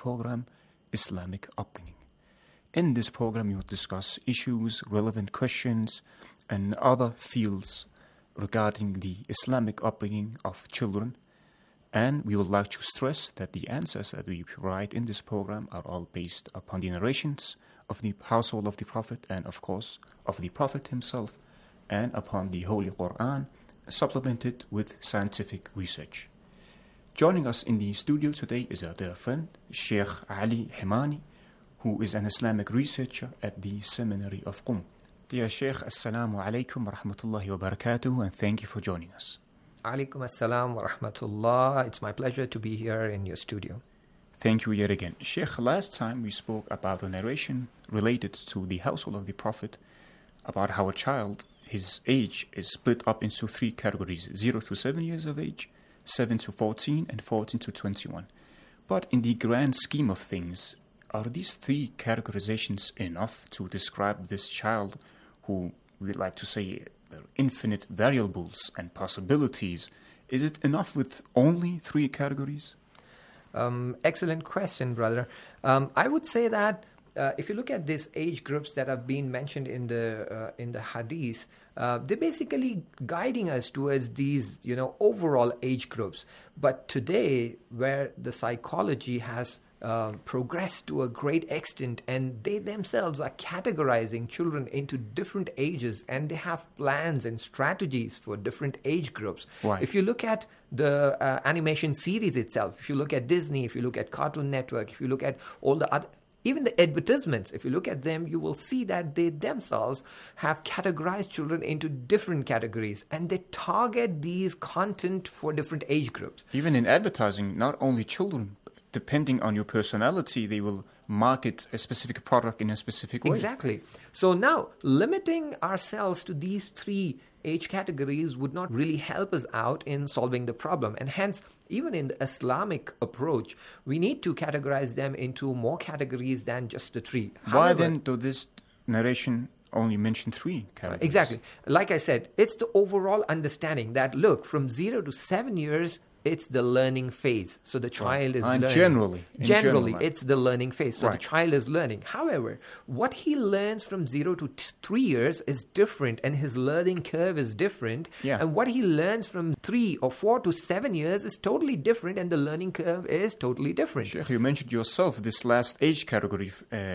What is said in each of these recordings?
program Islamic Upbringing. In this program, we will discuss issues, relevant questions, and other fields regarding the Islamic upbringing of children. And we would like to stress that the answers that we provide in this program are all based upon the narrations of the household of the Prophet and, of course, of the Prophet himself, and upon the Holy Quran, supplemented with scientific research. Joining us in the studio today is our dear friend, Sheikh Ali Himani, who is an Islamic researcher at the Seminary of Qum. Dear Sheikh, Assalamu alaikum wa rahmatullahi wa barakatuh, and thank you for joining us. Alaikum assalam wa rahmatullah. It's my pleasure to be here in your studio. Thank you yet again. Sheikh, last time we spoke about a narration related to the household of the Prophet, about how a child, his age is split up into three categories: 0 to 7 years of age, 7 to 14, and 14 to 21. But in the grand scheme of things, are these three categorizations enough to describe this child who, we like to say, there are infinite variables and possibilities? Is it enough with only three categories? Excellent question, brother. I would say that if you look at these age groups that have been mentioned in the hadith, they're basically guiding us towards these, overall age groups. But today, where the psychology has progressed to a great extent, and they themselves are categorizing children into different ages, and they have plans and strategies for different age groups. Right. If you look at the animation series itself, if you look at Disney, if you look at Cartoon Network, if you look at all the other, even the advertisements, if you look at them, you will see that they themselves have categorized children into different categories, and they target these content for different age groups. Even in advertising, not only children, depending on your personality, they will market a specific product in a specific way. Exactly. So now, limiting ourselves to these three age categories would not really help us out in solving the problem. And hence, even in the Islamic approach, we need to categorize them into more categories than just the three. Why then do this narration only mention three categories? Exactly. Like I said, it's the overall understanding that, look, from 0 to 7 years, it's the learning phase. So the child is learning. Generally, it's the learning phase. So the child is learning. However, what he learns from 0 to 3 years is different, and his learning curve is different. Yeah. And what he learns from 3 or 4 to 7 years is totally different, and the learning curve is totally different. Sheikh, you mentioned yourself this last age category,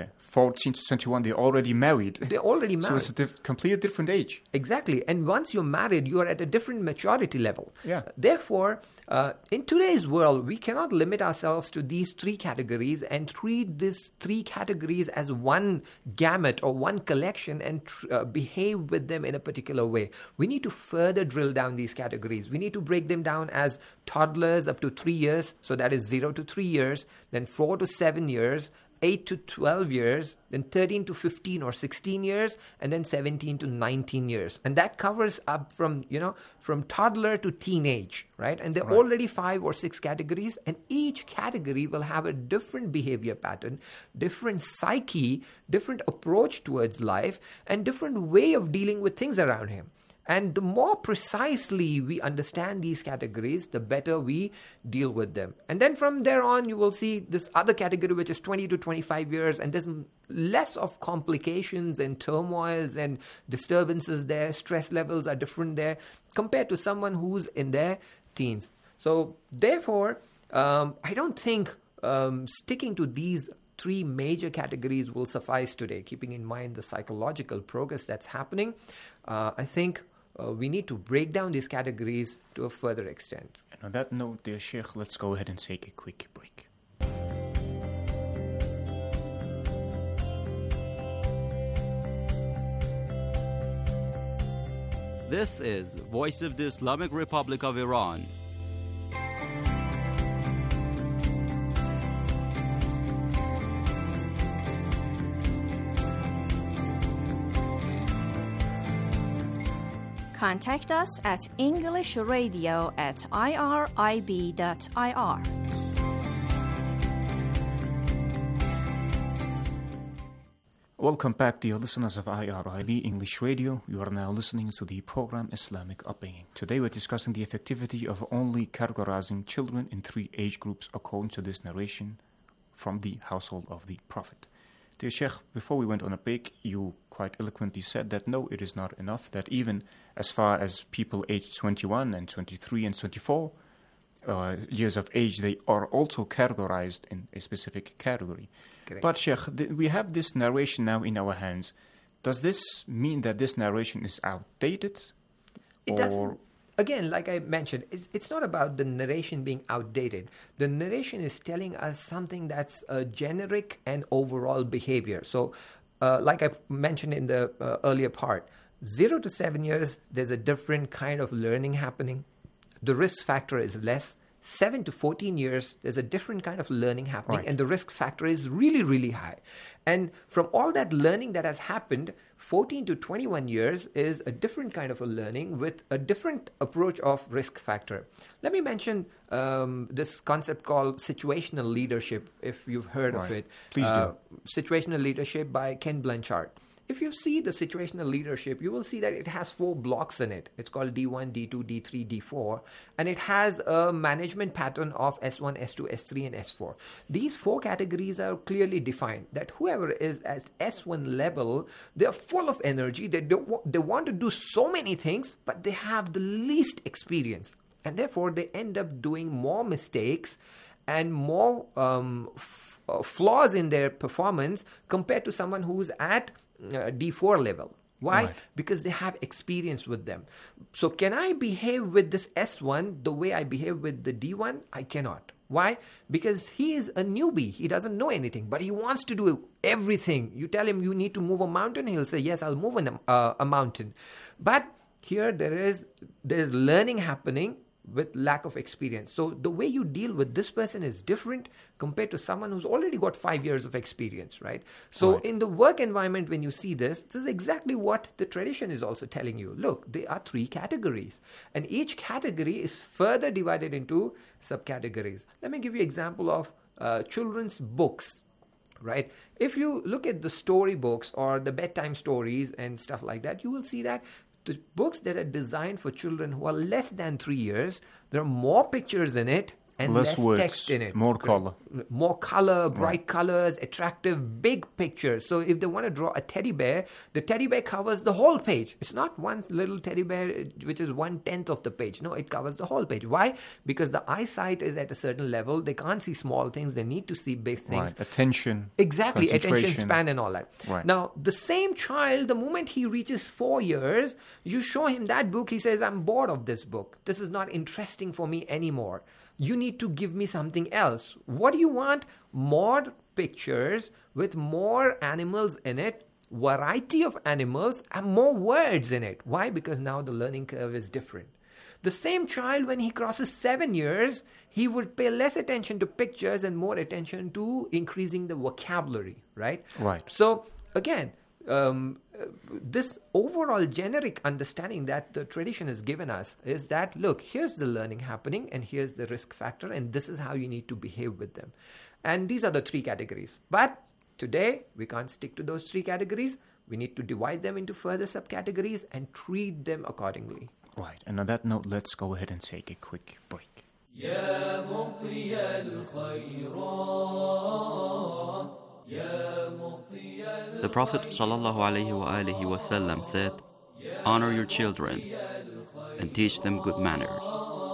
14 to 21, they're already married. They're already married. So it's a completely different age. Exactly. And once you're married, you are at a different maturity level. Yeah. Therefore, in today's world, we cannot limit ourselves to these three categories and treat these three categories as one gamut or one collection and behave with them in a particular way. We need to further drill down these categories. We need to break them down as toddlers up to 3 years, so that is 0 to 3 years, then 4 to 7 years, 8 to 12 years, then 13 to 15 or 16 years, and then 17 to 19 years. And that covers up from toddler to teenage, right? And there are already 5 or 6 categories, and each category will have a different behavior pattern, different psyche, different approach towards life, and different way of dealing with things around him. And the more precisely we understand these categories, the better we deal with them. And then from there on, you will see this other category, which is 20 to 25 years, and there's less of complications and turmoils and disturbances there. Stress levels are different there compared to someone who's in their teens. So therefore, I don't think sticking to these three major categories will suffice today, keeping in mind the psychological progress that's happening. I think we need to break down these categories to a further extent. And on that note, dear Sheikh, let's go ahead and take a quick break. This is Voice of the Islamic Republic of Iran. Contact us at englishradio@irib.ir. Welcome back, dear listeners of IRIB English Radio. You are now listening to the program Islamic Upbringing. Today we're discussing the effectivity of only categorizing children in 3 age groups according to this narration from the household of the Prophet. Dear Sheikh, before we went on a break, you quite eloquently said that no, it is not enough, that even as far as people aged 21 and 23 and 24 years of age, they are also categorized in a specific category. Correct. But Sheikh, we have this narration now in our hands. Does this mean that this narration is outdated? It doesn't. Again, like I mentioned, it's not about the narration being outdated. The narration is telling us something that's a generic and overall behavior. So, like I mentioned in the earlier part, 0 to 7 years, there's a different kind of learning happening. The risk factor is less. 7 to 14 years, there's a different kind of learning happening, right, and the risk factor is really, really high. And from all that learning that has happened, 14 to 21 years is a different kind of a learning with a different approach of risk factor. Let me mention this concept called situational leadership, if you've heard of it. Please do. Situational leadership by Ken Blanchard. If you see the situational leadership, you will see that it has 4 blocks in it. It's called D1, D2, D3, D4. And it has a management pattern of S1, S2, S3, and S4. These 4 categories are clearly defined. That whoever is at S1 level, they're full of energy. They want to do so many things, but they have the least experience. And therefore, they end up doing more mistakes and more flaws in their performance compared to someone who's at D4 level. Why? Right. Because they have experience with them. So can I behave with this S1 the way I behave with the D1? I cannot. Why? Because he is a newbie. He doesn't know anything, but he wants to do everything. You tell him you need to move a mountain, he'll say, yes, I'll move a mountain. But here there's learning happening with lack of experience. So the way you deal with this person is different compared to someone who's already got 5 years of experience, right? So Right. in the work environment, when you see this is exactly what the tradition is also telling you. Look, there are 3 categories, and each category is further divided into subcategories. Let me give you an example of children's books. Right? If you look at the story books or the bedtime stories and stuff like that, you will see that the books that are designed for children who are less than 3 years, there are more pictures in it and less words, text in it. more color. More color, bright colors, attractive, big pictures. So if they want to draw a teddy bear, the teddy bear covers the whole page. It's not one little teddy bear which is 1/10 of the page. No, it covers the whole page. Why? Because the eyesight is at a certain level. They can't see small things. They need to see big things. Right. Attention. Exactly, attention concentration. span and all that. Right. Now, the same child, the moment he reaches 4 years, you show him that book, he says, I'm bored of this book. This is not interesting for me anymore. You need to give me something else. What do you want? More pictures with more animals in it, variety of animals, and more words in it. Why? Because now the learning curve is different. The same child, when he crosses 7 years, he would pay less attention to pictures and more attention to increasing the vocabulary, right? Right. So, again, this overall generic understanding that the tradition has given us is that, look, here's the learning happening and here's the risk factor, and this is how you need to behave with them. And these are the 3 categories. But today, we can't stick to those 3 categories. We need to divide them into further subcategories and treat them accordingly. Right. And on that note, let's go ahead and take a quick break. The Prophet ﷺ said, honor your children and teach them good manners.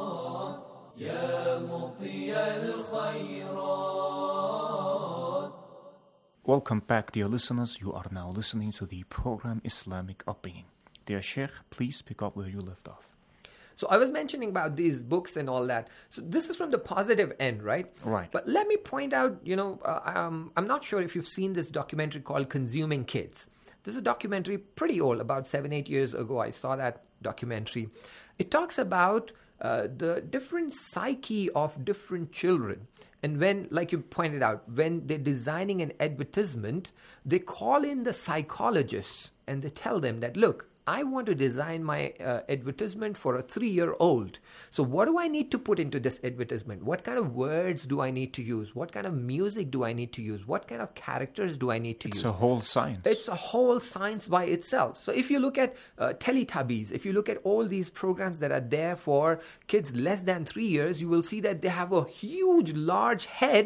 Welcome back, dear listeners. You are now listening to the program Islamic Upbringing. Dear Sheikh, please pick up where you left off. So I was mentioning about these books and all that. So this is from the positive end, right? Right. But let me point out, I'm not sure if you've seen this documentary called Consuming Kids. This is a documentary pretty old, about 7-8 years ago. I saw that documentary. It talks about the different psyche of different children. And when, like you pointed out, when they're designing an advertisement, they call in the psychologists and they tell them that, look, I want to design my advertisement for a 3-year-old. So what do I need to put into this advertisement? What kind of words do I need to use? What kind of music do I need to use? What kind of characters do I need to use? It's a whole science. It's a whole science by itself. So if you look at Teletubbies, if you look at all these programs that are there for kids less than 3 years, you will see that they have a huge, large head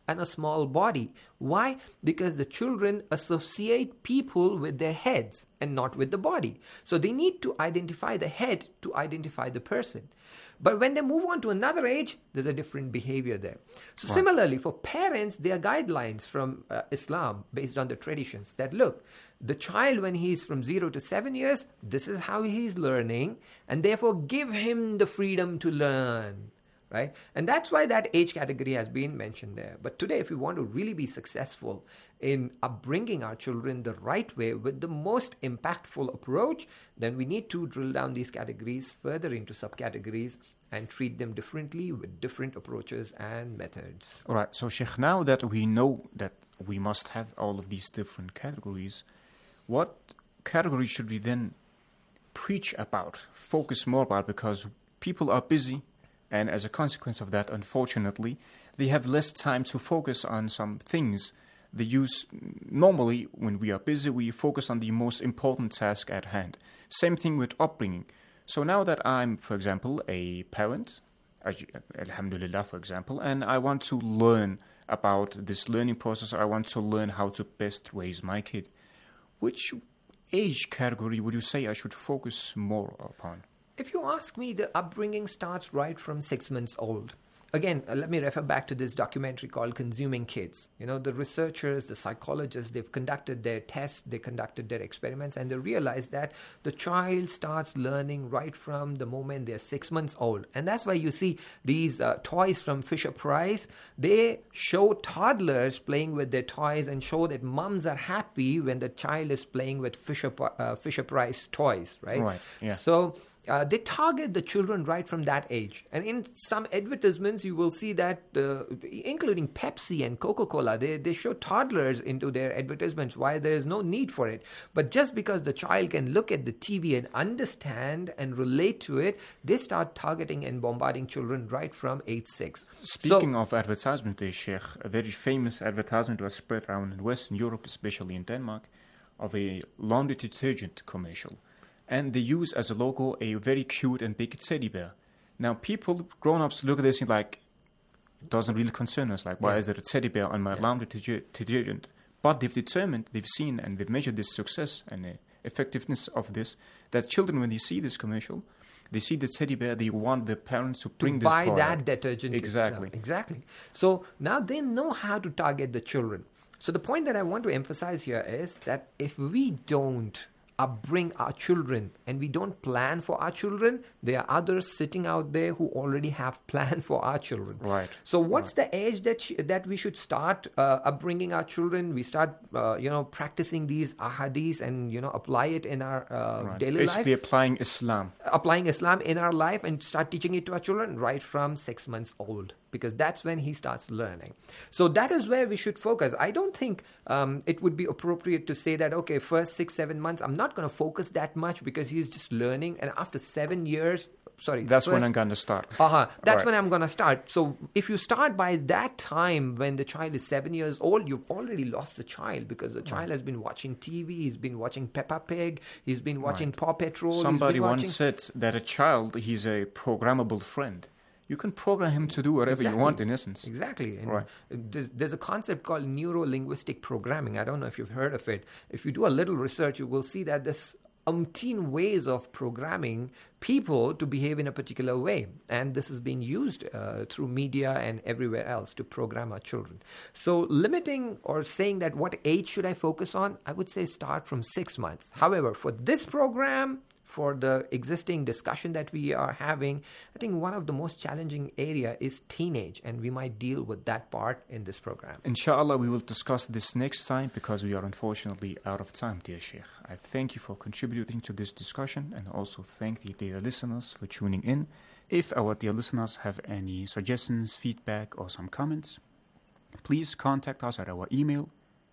and a small body. Why? Because the children associate people with their heads and not with the body. So they need to identify the head to identify the person. But when they move on to another age, there's a different behavior there. So similarly, for parents, there are guidelines from Islam based on the traditions that look, the child when he's from 0 to 7 years, this is how he's learning, and therefore give him the freedom to learn. Right? And that's why that age category has been mentioned there. But today, if we want to really be successful in upbringing our children the right way with the most impactful approach, then we need to drill down these categories further into subcategories and treat them differently with different approaches and methods. All right. So, Sheikh, now that we know that we must have all of these different categories, what category should we then preach about, focus more about? Because people are busy. And as a consequence of that, unfortunately, they have less time to focus on some things. They use, normally, when we are busy, we focus on the most important task at hand. Same thing with upbringing. So now that I'm, for example, a parent, alhamdulillah, for example, and I want to learn about this learning process, I want to learn how to best raise my kid, which age category would you say I should focus more upon? If you ask me, the upbringing starts right from 6 months old. Again, let me refer back to this documentary called Consuming Kids. You know, the researchers, the psychologists, they've conducted their tests, they conducted their experiments, and they realized that the child starts learning right from the moment they're 6 months old. And that's why you see these toys from Fisher-Price. They show toddlers playing with their toys and show that moms are happy when the child is playing with Fisher-Price toys, right? Right, yeah. So they target the children right from that age. And in some advertisements, you will see that, including Pepsi and Coca-Cola, they show toddlers into their advertisements, why there is no need for it. But just because the child can look at the TV and understand and relate to it, they start targeting and bombarding children right from age 6. Speaking of advertisement, Sheikh, a very famous advertisement was spread around in Western Europe, especially in Denmark, of a laundry detergent commercial. And they use as a logo a very cute and big teddy bear. Now, people, grown-ups, look at this and like, it doesn't really concern us. Like, why is there a teddy bear on my laundry detergent? But they've determined, they've seen, and they've measured this success and effectiveness of this, that children, when they see this commercial, they see the teddy bear, they want their parents to bring this buy product. that detergent. Exactly. Exactly. So now they know how to target the children. So the point that I want to emphasize here is that if we don't upbring our children and we don't plan for our children, there are others sitting out there who already have planned for our children. Right. So what's the age that we should start upbringing our children? We start practicing these ahadith and apply it in our daily life. Basically applying Islam. Applying Islam in our life and start teaching it to our children right from 6 months old, because that's when he starts learning. So that is where we should focus. I don't think it would be appropriate to say that, okay, first 6-7 months, I'm not going to focus that much because he's just learning. And after 7 years, that's when I'm going to start. That's when I'm going to start. So if you start by that time when the child is 7 years old, you've already lost the child, because the child has been watching TV, he's been watching Peppa Pig, he's been watching Paw Patrol. Somebody once said that a child, he's a programmable friend. You can program him to do whatever you want, in essence. Exactly. And there's a concept called neuro-linguistic programming. I don't know if you've heard of it. If you do a little research, you will see that there's umpteen ways of programming people to behave in a particular way. And this is being used through media and everywhere else to program our children. So limiting or saying that what age should I focus on, I would say start from 6 months. However, for this program, for the existing discussion that we are having, I think one of the most challenging area is teenage, and we might deal with that part in this program. Inshallah, we will discuss this next time, because we are unfortunately out of time, dear Sheikh. I thank you for contributing to this discussion, and also thank the dear listeners for tuning in. If our dear listeners have any suggestions, feedback, or some comments, please contact us at our email,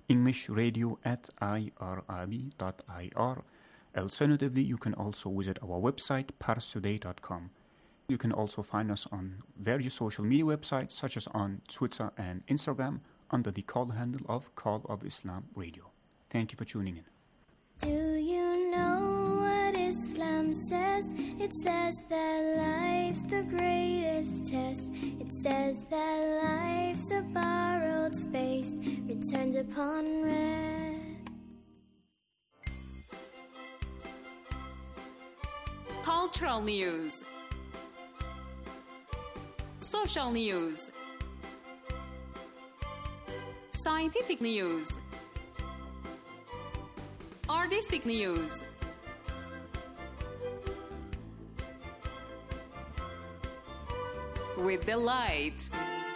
englishradio@irib.ir. Alternatively, you can also visit our website, parstoday.com. You can also find us on various social media websites, such as on Twitter and Instagram, under the call handle of Call of Islam Radio. Thank you for tuning in. Do you know what Islam wisdom says. It says that life's the greatest test. It says that life's a borrowed space, returned upon rest. Cultural news. Social news. Scientific news. Artistic news. With delight.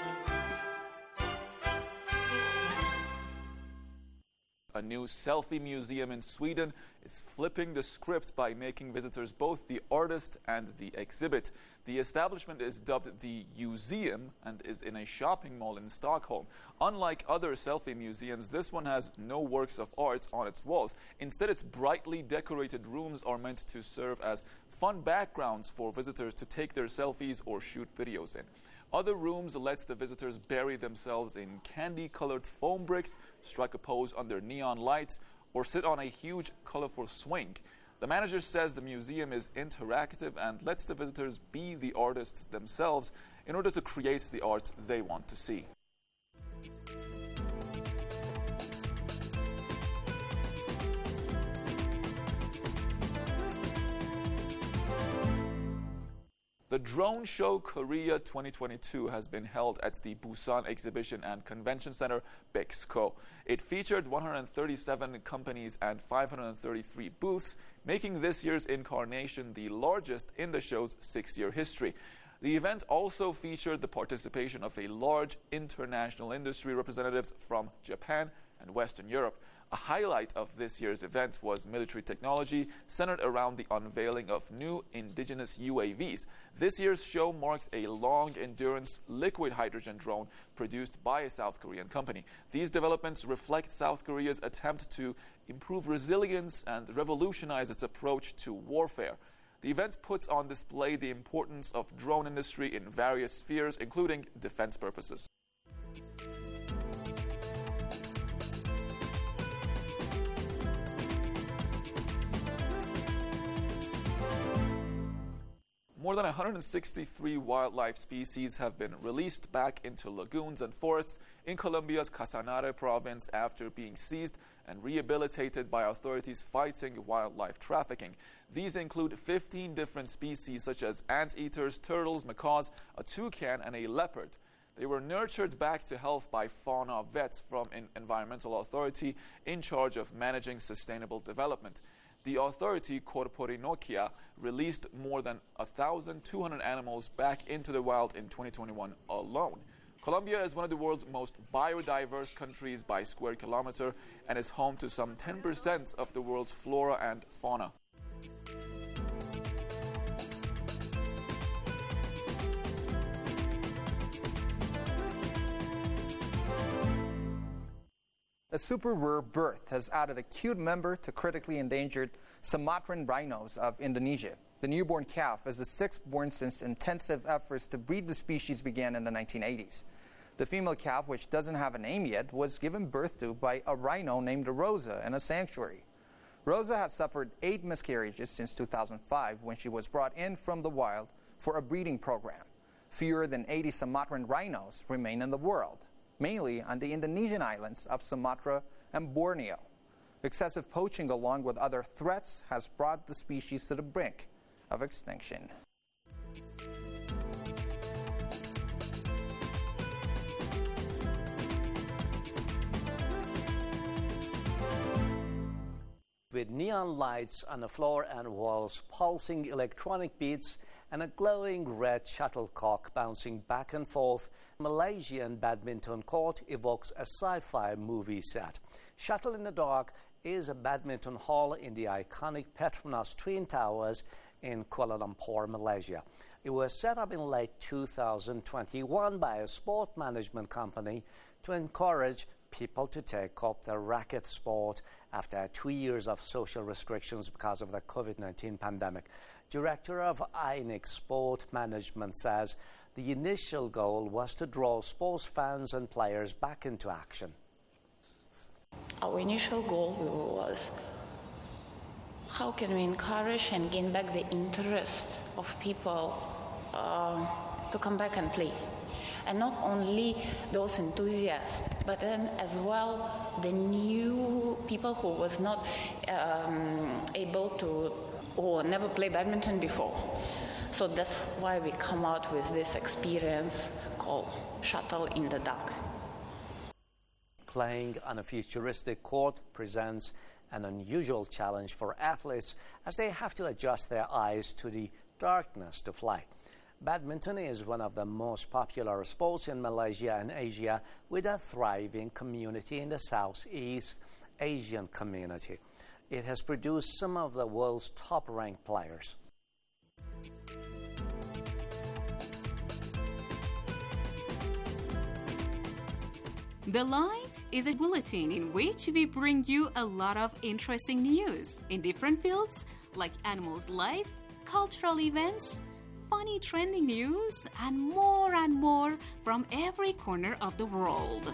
A new selfie museum in Sweden is flipping the script by making visitors both the artist and the exhibit. The establishment is dubbed the Museum and is in a shopping mall in Stockholm. Unlike other selfie museums, this one has no works of art on its walls. Instead, its brightly decorated rooms are meant to serve as fun backgrounds for visitors to take their selfies or shoot videos in. Other rooms let the visitors bury themselves in candy-colored foam bricks, strike a pose under neon lights, or sit on a huge, colorful swing. The manager says the museum is interactive and lets the visitors be the artists themselves in order to create the art they want to see. The Drone Show Korea 2022 has been held at the Busan Exhibition and Convention Center, BEXCO. It featured 137 companies and 533 booths, making this year's incarnation the largest in the show's 6-year history. The event also featured the participation of a large international industry representatives from Japan and Western Europe. A highlight of this year's event was military technology centered around the unveiling of new indigenous UAVs. This year's show marked a long-endurance liquid hydrogen drone produced by a South Korean company. These developments reflect South Korea's attempt to improve resilience and revolutionize its approach to warfare. The event puts on display the importance of drone industry in various spheres, including defense purposes. More than 163 wildlife species have been released back into lagoons and forests in Colombia's Casanare province after being seized and rehabilitated by authorities fighting wildlife trafficking. These include 15 different species such as anteaters, turtles, macaws, a toucan, and a leopard. They were nurtured back to health by fauna vets from an environmental authority in charge of managing sustainable development. The authority, Corporinokia, released more than 1,200 animals back into the wild in 2021 alone. Colombia is one of the world's most biodiverse countries by square kilometer and is home to some 10% of the world's flora and fauna. A super rare birth has added a cute member to critically endangered Sumatran rhinos of Indonesia. The newborn calf is the sixth born since intensive efforts to breed the species began in the 1980s. The female calf, which doesn't have a name yet, was given birth to by a rhino named Rosa in a sanctuary. Rosa has suffered 8 miscarriages since 2005 when she was brought in from the wild for a breeding program. Fewer than 80 Sumatran rhinos remain in the world, mainly on the Indonesian islands of Sumatra and Borneo. Excessive poaching, along with other threats, has brought the species to the brink of extinction. With neon lights on the floor and walls, pulsing electronic beats, and a glowing red shuttlecock bouncing back and forth, Malaysian badminton court evokes a sci-fi movie set. Shuttle in the Dark is a badminton hall in the iconic Petronas Twin Towers in Kuala Lumpur, Malaysia. It was set up in late 2021 by a sport management company to encourage people to take up the racket sport after 2 years of social restrictions because of the COVID-19 pandemic. Director of INIC Sport Management says the initial goal was to draw sports fans and players back into action. Our initial goal was how can we encourage and gain back the interest of people to come back and play? And not only those enthusiasts, but then as well the new people who was not able to or never play badminton before. So that's why we come out with this experience called Shuttle in the Dark. Playing on a futuristic court presents an unusual challenge for athletes as they have to adjust their eyes to the darkness to fly. Badminton is one of the most popular sports in Malaysia and Asia, with a thriving community in the Southeast Asian community. It has produced some of the world's top-ranked players. The Light is a bulletin in which we bring you a lot of interesting news in different fields like animals' life, cultural events, funny trending news, and more from every corner of the world.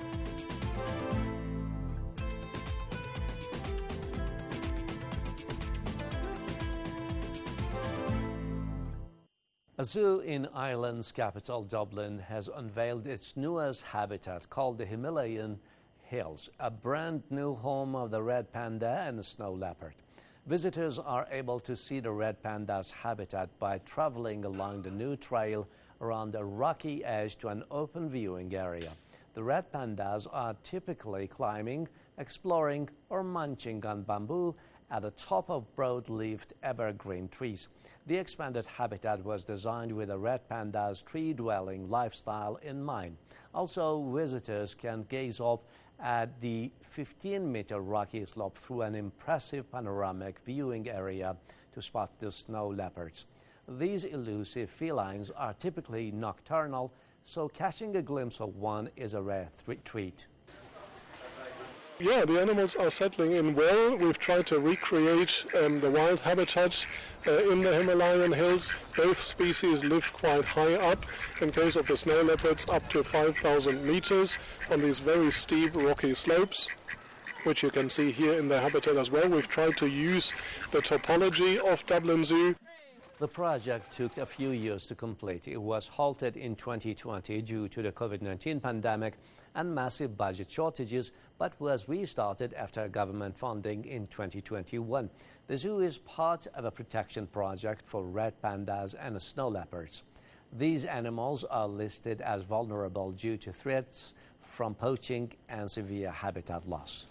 A zoo in Ireland's capital, Dublin, has unveiled its newest habitat called the Himalayan Hills, a brand new home of the red panda and the snow leopard. Visitors are able to see the red panda's habitat by traveling along the new trail around a rocky edge to an open viewing area. The red pandas are typically climbing, exploring, or munching on bamboo at the top of broad-leaved evergreen trees. The expanded habitat was designed with the red panda's tree-dwelling lifestyle in mind. Also, visitors can gaze up at the 15-meter rocky slope through an impressive panoramic viewing area to spot the snow leopards. These elusive felines are typically nocturnal, so catching a glimpse of one is a rare treat. Yeah, the animals are settling in well. We've tried to recreate the wild habitat in the Himalayan hills. Both species live quite high up. In case of the snow leopards, up to 5,000 meters on these very steep rocky slopes, which you can see here in the habitat as well. We've tried to use the topology of Dublin Zoo. The project took a few years to complete. It was halted in 2020 due to the COVID-19 pandemic and massive budget shortages, but was restarted after government funding in 2021. The zoo is part of a protection project for red pandas and snow leopards. These animals are listed as vulnerable due to threats from poaching and severe habitat loss.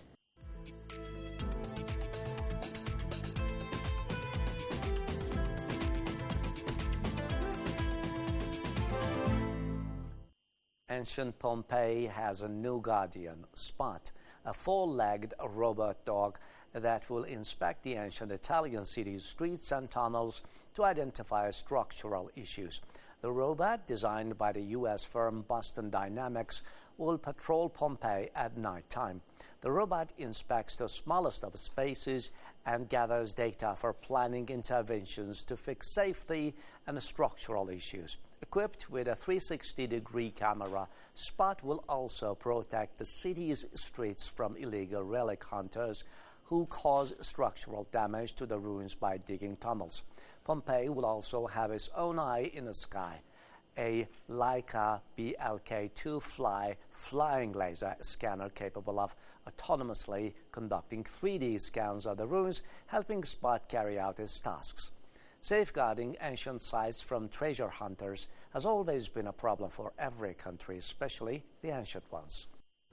Ancient Pompeii has a new guardian, Spot, a four-legged robot dog that will inspect the ancient Italian city's streets and tunnels to identify structural issues. The robot, designed by the U.S. firm Boston Dynamics, will patrol Pompeii at night time. The robot inspects the smallest of spaces and gathers data for planning interventions to fix safety and structural issues. Equipped with a 360-degree camera, Spot will also protect the city's streets from illegal relic hunters who cause structural damage to the ruins by digging tunnels. Pompeii will also have its own eye in the sky, a Leica BLK2 flying laser scanner capable of autonomously conducting 3D scans of the ruins, helping Spot carry out its tasks. Safeguarding ancient sites from treasure hunters has always been a problem for every country, especially the ancient ones.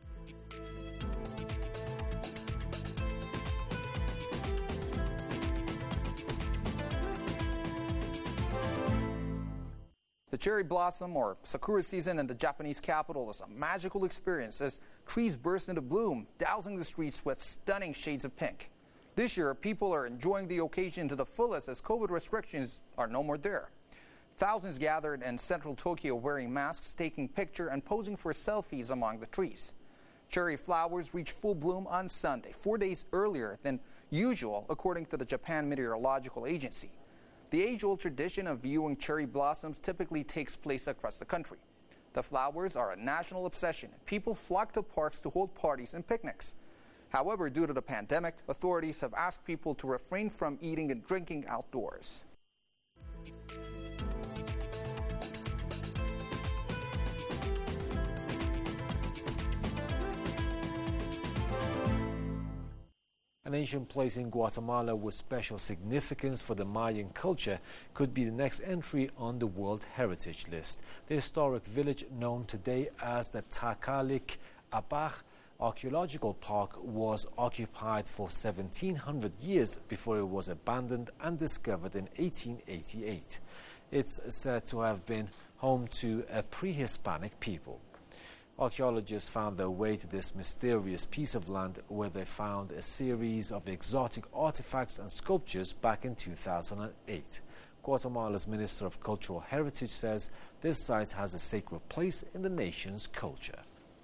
The cherry blossom or sakura season in the Japanese capital is a magical experience as trees burst into bloom, dousing the streets with stunning shades of pink. This year, people are enjoying the occasion to the fullest as COVID restrictions are no more there. Thousands gathered in central Tokyo wearing masks, taking pictures and posing for selfies among the trees. Cherry flowers reach full bloom on Sunday, 4 days earlier than usual, according to the Japan Meteorological Agency. The age-old tradition of viewing cherry blossoms typically takes place across the country. The flowers are a national obsession. People flock to parks to hold parties and picnics. However, due to the pandemic, authorities have asked people to refrain from eating and drinking outdoors. An ancient place in Guatemala with special significance for the Mayan culture could be the next entry on the World Heritage List. The historic village known today as the Takalik Abaj Archaeological Park was occupied for 1700 years before it was abandoned and discovered in 1888. It's said to have been home to a pre-Hispanic people. Archaeologists found their way to this mysterious piece of land where they found a series of exotic artifacts and sculptures back in 2008. Guatemala's Minister of Cultural Heritage says this site has a sacred place in the nation's culture.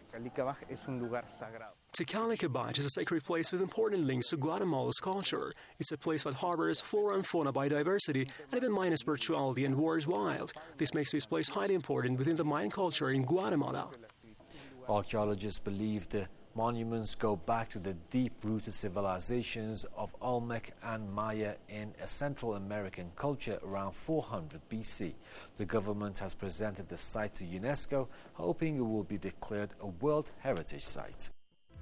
Takalik Abaj is a sacred place with important links to Guatemala's culture. It's a place that harbors flora and fauna biodiversity and even Mayan spirituality and war is wild. This makes this place highly important within the Mayan culture in Guatemala. Archaeologists believe the monuments go back to the deep-rooted civilizations of Olmec and Maya in a Central American culture around 400 BC. The government has presented the site to UNESCO, hoping it will be declared a World Heritage Site.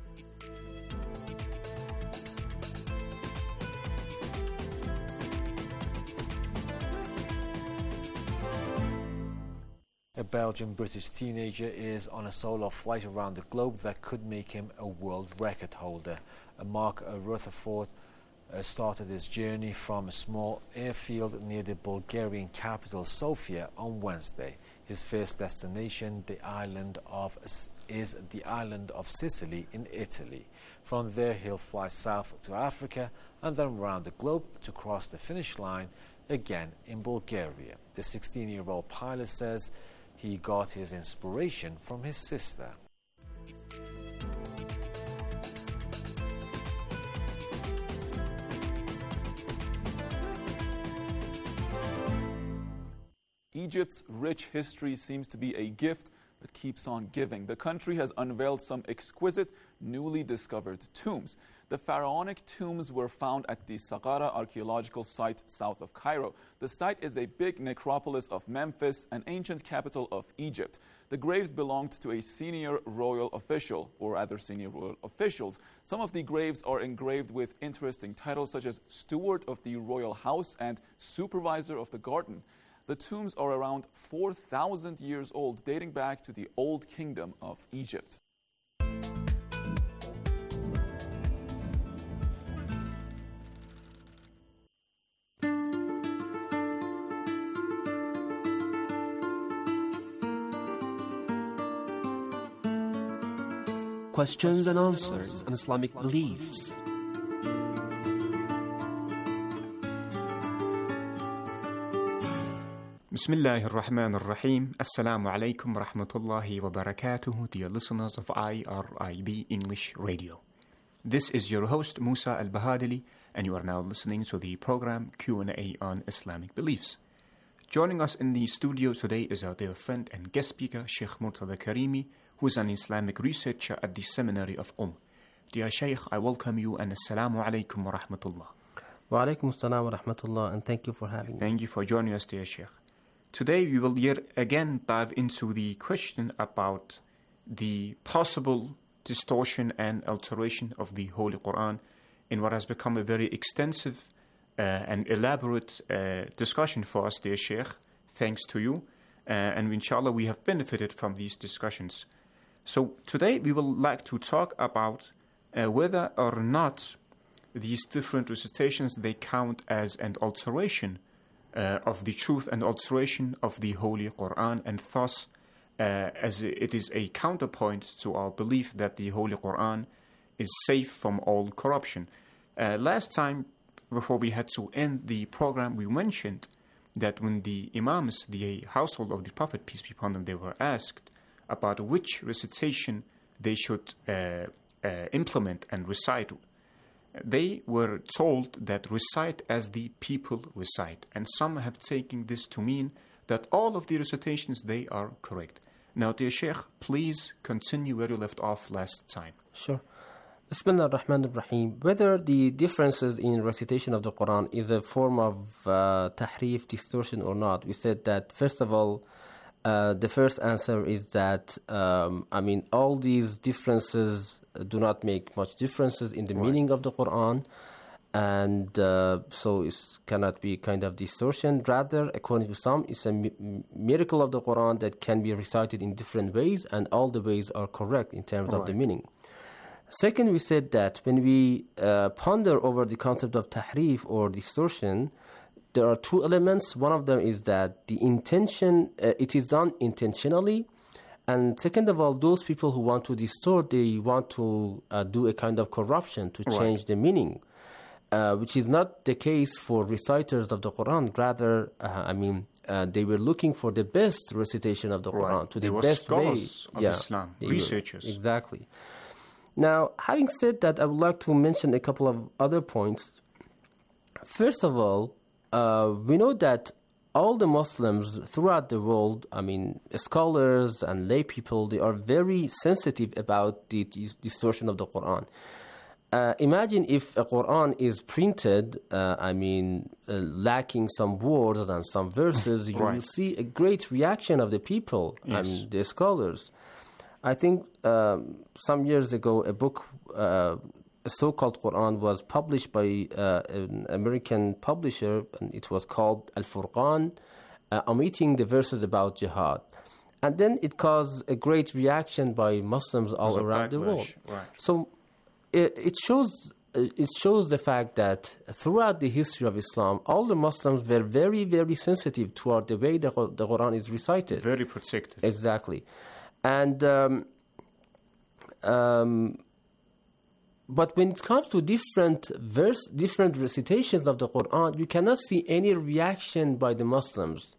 A Belgian-British teenager is on a solo flight around the globe that could make him a world record holder. Mark Rutherford started his journey from a small airfield near the Bulgarian capital Sofia on Wednesday. His first destination is the island of Sicily in Italy. From there he'll fly south to Africa and then around the globe to cross the finish line again in Bulgaria. The 16-year-old pilot says he got his inspiration from his sister. Egypt's rich history seems to be a gift that keeps on giving. The country has unveiled some exquisite, newly discovered tombs. The pharaonic tombs were found at the Saqqara archaeological site south of Cairo. The site is a big necropolis of Memphis, an ancient capital of Egypt. The graves belonged to a senior royal official, or rather senior royal officials. Some of the graves are engraved with interesting titles such as Steward of the Royal House and Supervisor of the Garden. The tombs are around 4,000 years old, dating back to the Old Kingdom of Egypt. Questions and answers on Islamic beliefs. Bismillah ar-Rahman ar-Rahim. Assalamu alaikum wa rahmatullahi wa barakatuhu, dear listeners of IRIB English Radio. This is your host Musa Al-Bahadili, and you are now listening to the program Q&A on Islamic beliefs. Joining us in the studio today is our dear friend and guest speaker, Sheikh Murtada Karimi, who is an Islamic researcher at the Seminary of Dear Sheikh, I welcome you and Assalamu alaikum wa rahmatullah. Wa alaikum assalam wa rahmatullah, and thank you for having me. Thank you for joining us, dear Sheikh. Today we will yet again dive into the question about the possible distortion and alteration of the Holy Quran in what has become a very extensive and elaborate discussion for us, dear Sheikh, thanks to you. And inshallah we have benefited from these discussions. So today we will like to talk about whether or not these different recitations, they count as an alteration of the truth and alteration of the Holy Quran, and thus as it is a counterpoint to our belief that the Holy Quran is safe from all corruption. Last time, before we had to end the program, we mentioned that when the Imams, the household of the Prophet, peace be upon them, they were asked about which recitation they should implement and recite, they were told that recite as the people recite. And some have taken this to mean that all of the recitations, they are correct. Now, dear Sheikh, please continue where you left off last time. Sure. Bismillah ar-Rahman ar-Rahim. Whether the differences in recitation of the Quran is a form of tahrif, distortion or not, we said that, first of all, the first answer is that, all these differences do not make much differences in the meaning of the Quran, and so it cannot be kind of distortion. Rather, according to some, it's a miracle of the Quran that can be recited in different ways, and all the ways are correct in terms of the meaning. Second, we said that when we ponder over the concept of tahrif or distortion, there are two elements. One of them is that the intention, it is done intentionally. And second of all, those people who want to distort, they want to do a kind of corruption to change the meaning, which is not the case for reciters of the Quran. Rather, they were looking for the best recitation of the Quran, to the best way. Scholars of Islam, researchers. Exactly. Now, having said that, I would like to mention a couple of other points. First of all, we know that all the Muslims throughout the world, scholars and lay people, they are very sensitive about the distortion of the Quran. Imagine if a Quran is printed, lacking some words and some verses, you will see a great reaction of the people and the scholars. I think some years ago, a book, a so-called Quran, was published by an American publisher, and it was called Al-Furqan, omitting the verses about jihad. And then it caused a great reaction by Muslims all around the world. So it shows the fact that throughout the history of Islam, all the Muslims were very, very sensitive toward the way the Quran is recited. Very protective. Exactly. And but when it comes to different recitations of the Quran, you cannot see any reaction by the Muslims.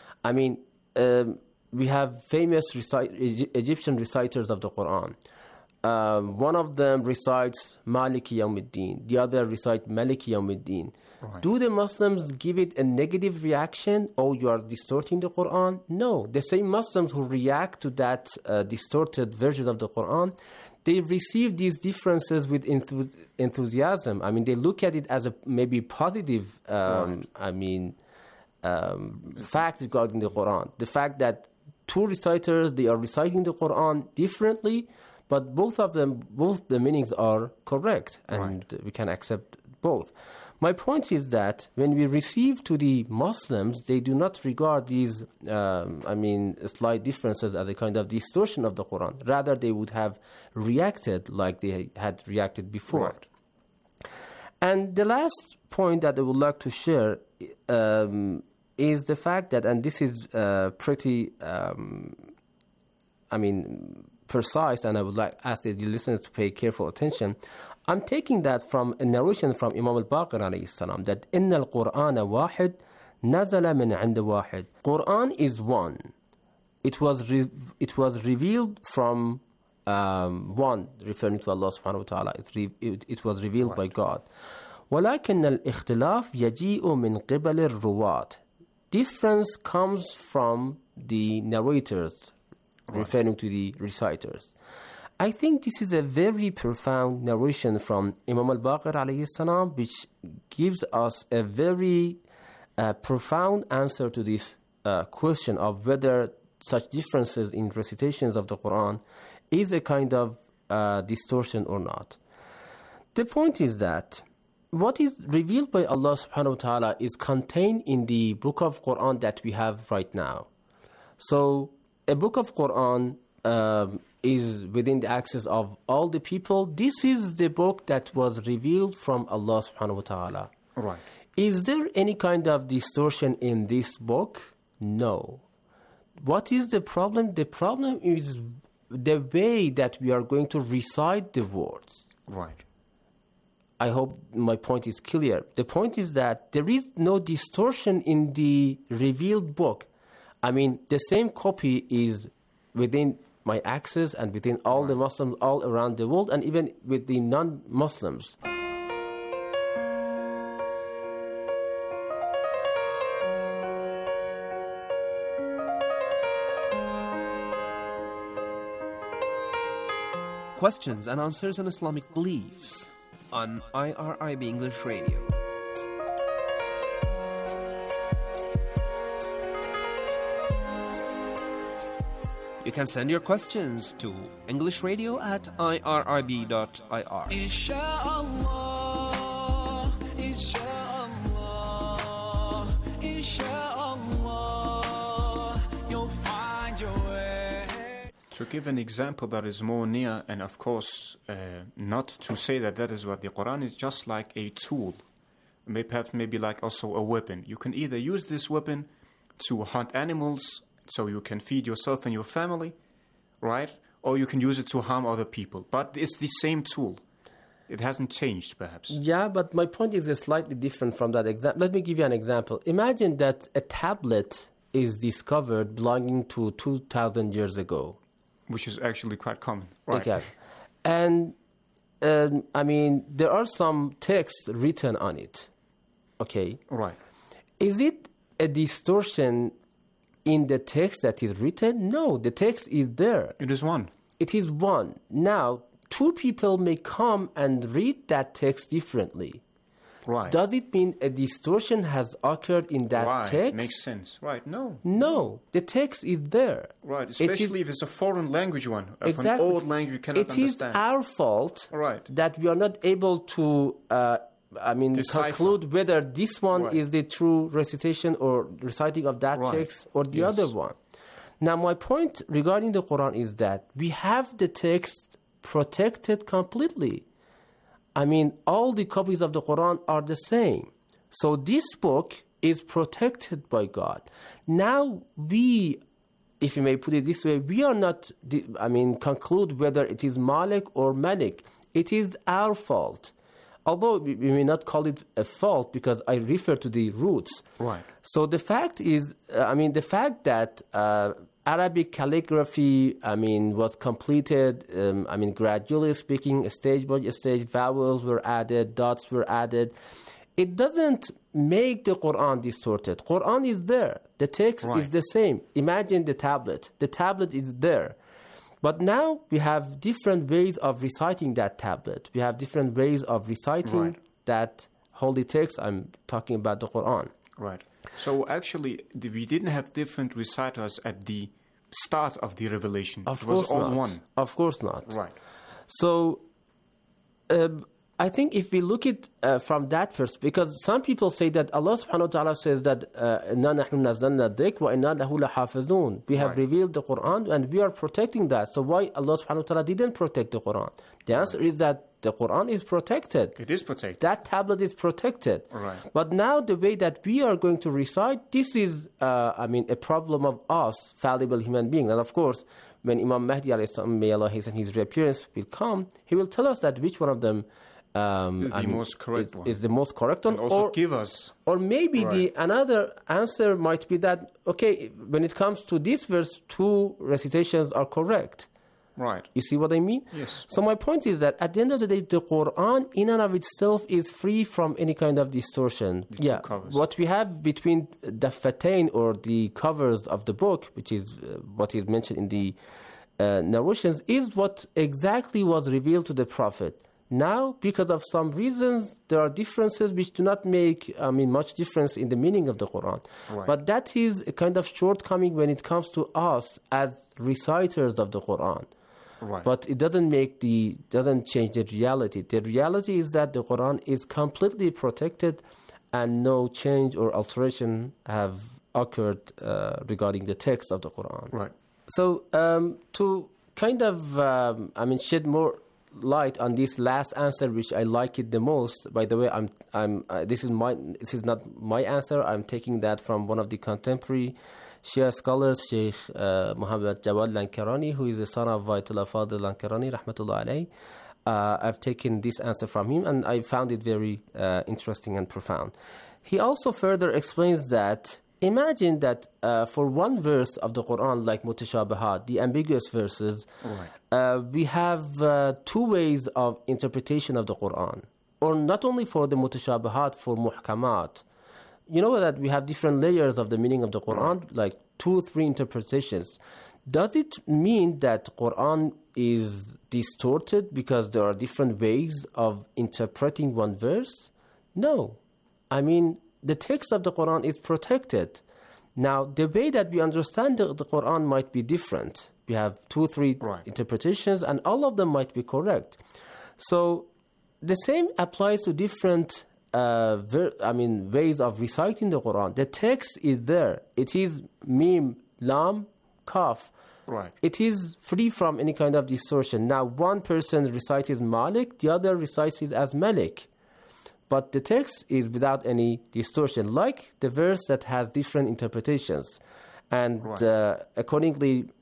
We have famous Egyptian reciters of the Quran. One of them recites Maliki Yawmiddin, the other recites Maliki Yawmiddin. Do the Muslims give it a negative reaction? Oh, you are distorting the Quran? No. The same Muslims who react to that distorted version of the Quran, they receive these differences with enthusiasm. They look at it as a maybe positive fact regarding the Quran. The fact that two reciters, they are reciting the Quran differently, but both the meanings are correct, and we can accept both. My point is that when we receive to the Muslims, they do not regard these, slight differences as a kind of distortion of the Quran. Rather, they would have reacted like they had reacted before. And the last point that I would like to share is the fact that, and this is pretty, precise, and I would like ask the listeners to pay careful attention. I'm taking that from a narration from Imam al-Baqir alayhi salam, that إِنَّ الْقُرْآنَ وَاحِدٌ نَزَلَ مِنْ عِنْدِ وَاحِدٍ. Quran is one. It was revealed from one, referring to Allah subhanahu wa ta'ala. It was revealed by God. وَلَكِنَّ الْإِخْتِلَافِ يَجِيءُ مِنْ قِبَلِ الرُّوَاةِ. Difference comes from the narrators, referring to the reciters. I think this is a very profound narration from Imam al-Baqir alayhi salam, which gives us a very profound answer to this question of whether such differences in recitations of the Quran is a kind of distortion or not. The point is that what is revealed by Allah subhanahu wa ta'ala is contained in the book of Quran that we have right now. So a book of Quran is within the access of all the people. This is the book that was revealed from Allah subhanahu wa ta'ala. Right. Is there any kind of distortion in this book? No. What is the problem? The problem is the way that we are going to recite the words. Right. I hope my point is clear. The point is that there is no distortion in the revealed book. The same copy is within my access and within all the Muslims all around the world, and even with the non-Muslims. questions and answers on Islamic beliefs on IRIB English Radio. You can send your questions to englishradio@irib.ir. Inshallah, inshallah, inshallah, you'll find your way. To give an example that is more near, and of course, not to say that that is what the Quran is, just like a tool, maybe like also a weapon. You can either use this weapon to hunt animals, so you can feed yourself and your family, right? Or you can use it to harm other people. But it's the same tool. It hasn't changed, perhaps. Yeah, but my point is slightly different from that example. Let me give you an example. Imagine that a tablet is discovered belonging to 2,000 years ago. Which is actually quite common. Right. Okay. And, there are some texts written on it. Okay? Right. Is it a distortion in the text that is written? No, the text is there. It is one. It is one. Now, two people may come and read that text differently. Right. Does it mean a distortion has occurred in that text? Makes sense. Right, no. No, the text is there. Right, especially if it's a foreign language one. Exactly. An old language you cannot understand. It is our fault that we are not able to conclude whether this one is the true recitation or reciting of that text or the other one. Now, my point regarding the Quran is that we have the text protected completely. All the copies of the Quran are the same. So this book is protected by God. Now we, if you may put it this way, we are not, conclude whether it is Malik or Malik. It is our fault. Although we may not call it a fault because I refer to the roots. Right. So the fact is, the fact that Arabic calligraphy, was completed, gradually speaking, stage by stage, vowels were added, dots were added. It doesn't make the Quran distorted. Quran is there. The text is the same. Imagine the tablet. The tablet is there. But now we have different ways of reciting that tablet. We have different ways of reciting that holy text. I'm talking about the Quran. Right. So actually, we didn't have different reciters at the start of the revelation. Of course not. It was all one. Of course not. Right. So I think if we look at from that perspective, because some people say that Allah subhanahu wa ta'ala says that إِنَّا نَحْنُ نَزَّلْنَا الذِّكْرَ وَإِنَّا لَهُ لَحَافِظُونَ. We have revealed the Quran and we are protecting that. So why Allah subhanahu wa ta'ala didn't protect the Quran? The answer is that the Quran is protected. It is protected. That tablet is protected. Right. But now the way that we are going to recite, this is a problem of us, fallible human beings. And of course, when Imam Mahdi may Allah hasten his reappearance will come, he will tell us that which one of them is the most correct one. Is the most correct one. And also give us. Or maybe another answer might be that, okay, when it comes to this verse, two recitations are correct. Right. You see what I mean? Yes. So my point is that at the end of the day, the Quran in and of itself is free from any kind of distortion. What we have between the fatain or the covers of the book, which is what is mentioned in the narrations, is what exactly was revealed to the Prophet. Now, because of some reasons, there are differences which do not make much difference in the meaning of the Quran. Right. But that is a kind of shortcoming when it comes to us as reciters of the Quran. Right. But it doesn't change the reality. The reality is that the Quran is completely protected and no change or alteration have occurred regarding the text of the Quran. Right. So to kind of shed more light on this last answer, which I like it the most. By the way, this is not my answer. I'm taking that from one of the contemporary Shia scholars, Sheikh Muhammad Jawad Lankarani, who is the son of Ayatollah Fadl Lankarani, rahmatullah alayhi. I've taken this answer from him, and I found it very interesting and profound. He also further explains that imagine that for one verse of the Quran, like Mutashabihat, the ambiguous verses, we have two ways of interpretation of the Quran. Or not only for the Mutashabihat, for Muhkamat. You know that we have different layers of the meaning of the Quran, like 2-3 interpretations. Does it mean that Quran is distorted because there are different ways of interpreting one verse? No. I mean, the text of the Quran is protected. Now, the way that we understand the Quran might be different. We have 2-3 interpretations, and all of them might be correct. So, the same applies to different ways of reciting the Quran. The text is there. It is Mim, Lam, Kaf. Right. It is free from any kind of distortion. Now, one person recites Malik, the other recites it as Malik. But the text is without any distortion, like the verse that has different interpretations. And according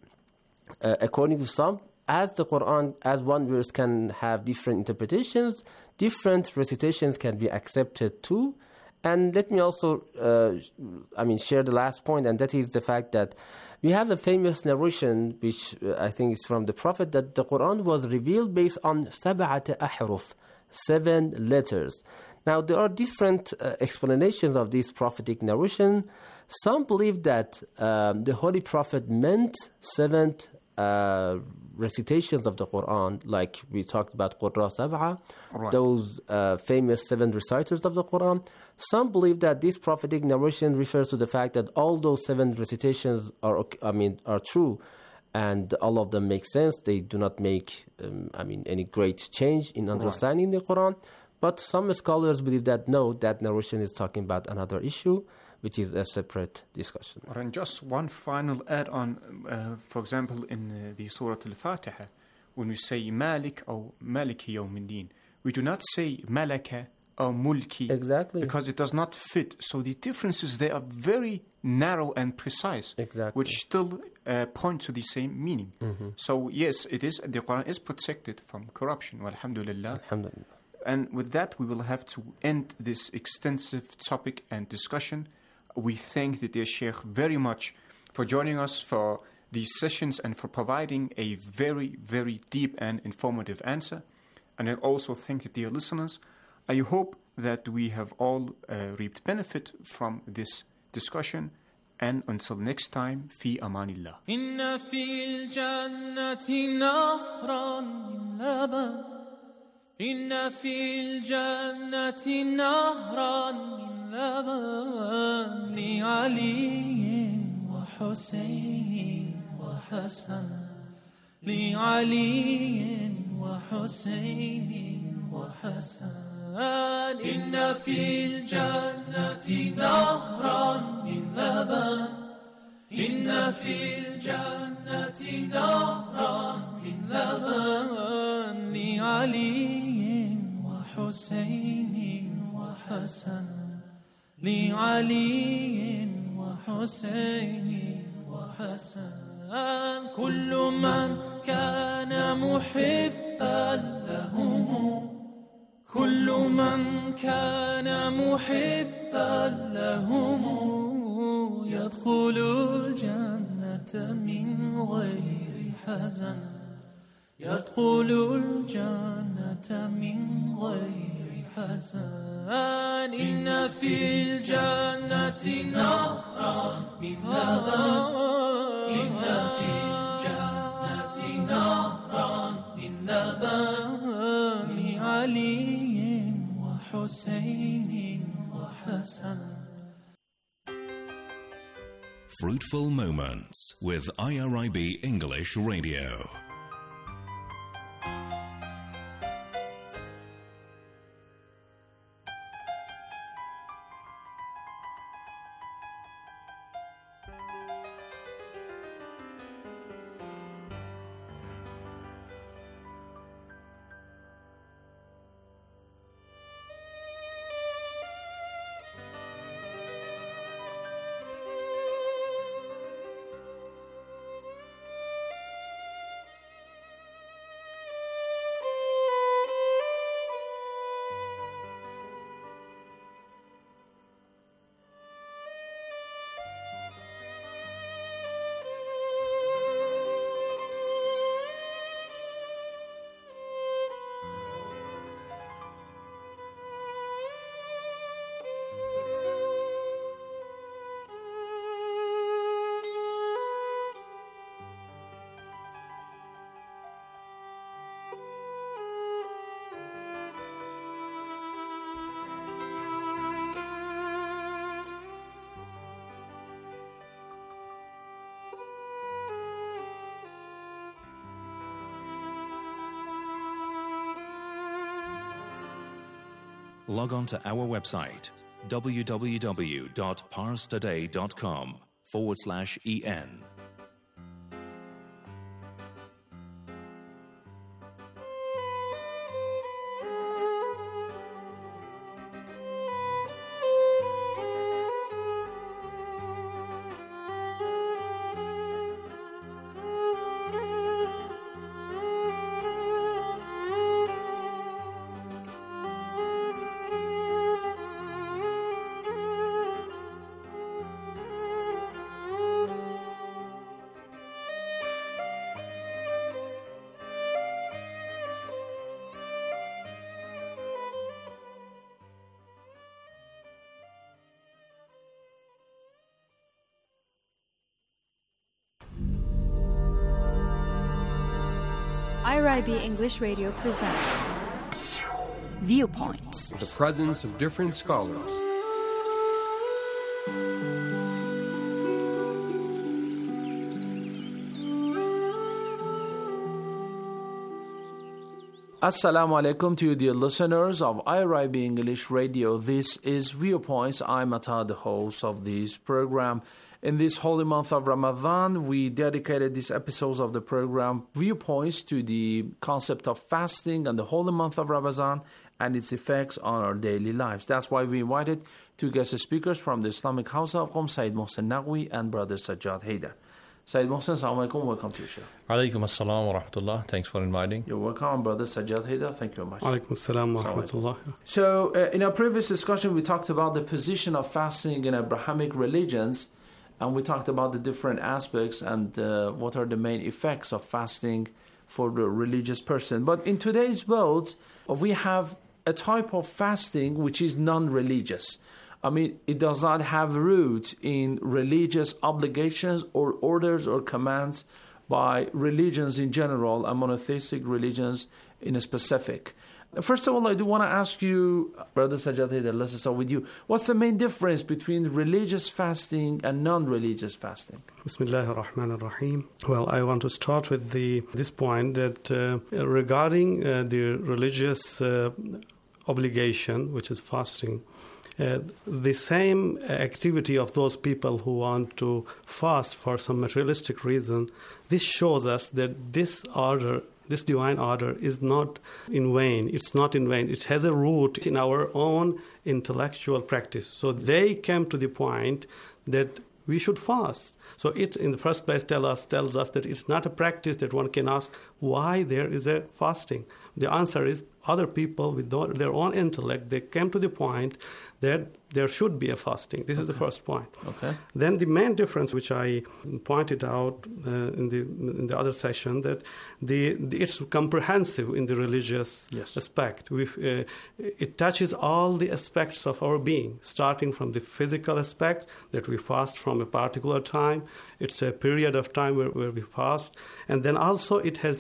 to some, as the Quran, as one verse can have different interpretations, different recitations can be accepted too. And let me also, share the last point, and that is the fact that we have a famous narration, which I think is from the Prophet, that the Quran was revealed based on sab'at ahruf, 7 letters. Now, there are different explanations of this prophetic narration. Some believe that the Holy Prophet meant 7 recitations of the Quran, like we talked about Qurra Sab'a, those famous 7 reciters of the Quran. Some believe that this prophetic narration refers to the fact that all those 7 recitations are true, and all of them make sense. They do not make any great change in understanding the Quran. But some scholars believe that no, that narration is talking about another issue, which is a separate discussion. And just one final add-on, for example, in the Surah Al-Fatiha, when we say Malik or Maliki Yawmiddin, we do not say Malaka or Mulki. Exactly. Because it does not fit. So the differences there are very narrow and precise, which still point to the same meaning. Mm-hmm. So yes, it is. The Quran is protected from corruption. Alhamdulillah. Alhamdulillah. And with that, we will have to end this extensive topic and discussion. We thank the dear Sheikh very much for joining us for these sessions and for providing a very, very deep and informative answer. And I also thank the dear listeners. I hope that we have all reaped benefit from this discussion. And until next time, fi amanillah. Inna fil jannati nahran min laban. إن في الجنة نهرا من لبن لعلي وحسين وحسن لعلي وحسين وحسن إن في الجنة نهرا من لبن إن في الجنة نهرا من لبن لعلي وحسين وحسن لعلي وحسين وحسن كل من كان محبا لهم كل من كان محبا لهم يدخل الجنة من غير حزن يدخل الجنة من غير حزن إن في الجنة نهرا من لبن إن في الجنة نهرا من لبن لعلي وحسين وحسن. Fruitful Moments with IRIB English Radio. log on to our website www.parstoday.com/en. IRIB English Radio presents Viewpoints. The presence of different scholars. Assalamu alaikum to you, dear listeners of IRIB English Radio. This is Viewpoints. I'm Atta, the host of this program. In this holy month of Ramadan, we dedicated these episodes of the program Viewpoints to the concept of fasting and the holy month of Ramadan and its effects on our daily lives. That's why we invited two guest speakers from the Islamic House of Qom, Sayyid Mohsen Naqvi and Brother Sajjad Haidar. Sayyid Mohsen, assalamu alaikum, welcome to your show. Alaikum assalam wa rahmatullah. Thanks for inviting. You're welcome, Brother Sajjad Haidar. Thank you very much. Alaikum assalam wa rahmatullah. So, in our previous discussion, we talked about the position of fasting in Abrahamic religions, and we talked about the different aspects and what are the main effects of fasting for the religious person. But in today's world, we have a type of fasting which is non-religious. I mean, it does not have roots in religious obligations or orders or commands by religions in general and monotheistic religions in a specific. First of all, I do want to ask you, Brother Sajjad Haidar, let's start with you. What's the main difference between religious fasting and non-religious fasting? Bismillahir Rahmanir Rahim. Well, I want to start with this point that regarding the religious obligation, which is fasting, the same activity of those people who want to fast for some materialistic reason, this shows us that this divine order is not in vain. It's not in vain. It has a root in our own intellectual practice. So they came to the point that we should fast. So it, in the first place, tells us that it's not a practice that one can ask why there is a fasting. The answer is other people with their own intellect, they came to the point that there should be a fasting. This is the first point. Okay. Then the main difference, which I pointed out in the other session, that it's comprehensive in the religious aspect. It touches all the aspects of our being, starting from the physical aspect, that we fast from a particular time. It's a period of time where we fast. And then also it has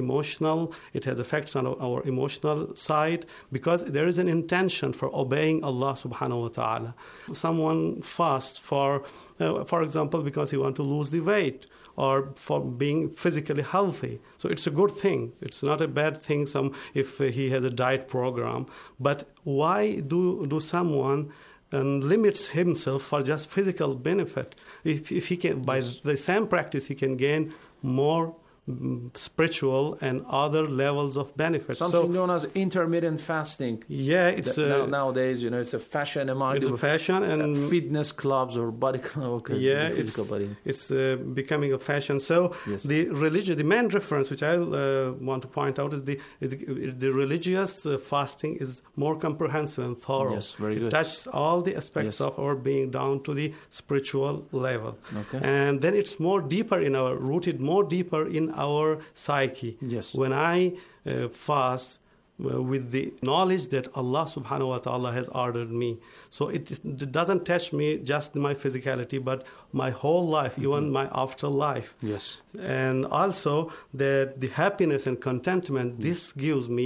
it has effects on our emotional side, because there is an intention for obeying Allah subhanahu wa ta'ala. Someone fasts for example, because he wants to lose the weight, or for being physically healthy. So it's a good thing. It's not a bad thing if he has a diet program. But why do someone limits himself for just physical benefit? If he can, by the same practice, he can gain more spiritual and other levels of benefits. Something known as intermittent fasting. Yeah, it's nowadays, it's a fashion among it's a fashion and fitness clubs or body clubs. Yeah, physical body. It's becoming a fashion. So the main difference, which I want to point out, is the religious fasting is more comprehensive and thorough. Yes, very good. It touches all the aspects of our being down to the spiritual level. Okay. And then it's rooted more deeper in our psyche. Yes. When I fast with the knowledge that Allah subhanahu wa ta'ala has ordered me. So it doesn't touch me just my physicality, but my whole life, even my afterlife. Yes. And also the happiness and contentment this gives me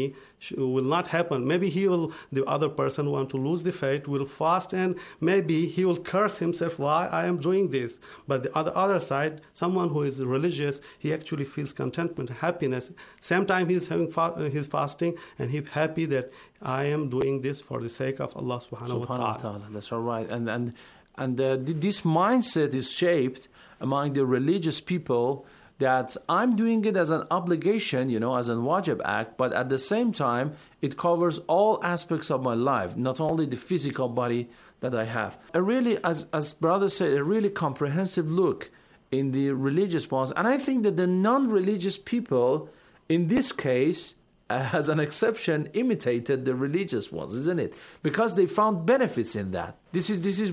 will not happen. Maybe the other person want to lose the faith, will fast, and maybe he will curse himself, why I am doing this. But the other side, someone who is religious, he actually feels contentment, happiness. Same time he's having his fasting, and he's happy that I am doing this for the sake of Allah subhanahu wa ta'ala. That's all right. And this mindset is shaped among the religious people, that I'm doing it as an obligation, as an wajib act, but at the same time, it covers all aspects of my life, not only the physical body that I have. A really, as brother said, a really comprehensive look in the religious ones. And I think that the non-religious people, in this case, as an exception, imitated the religious ones, isn't it? Because they found benefits in that. This is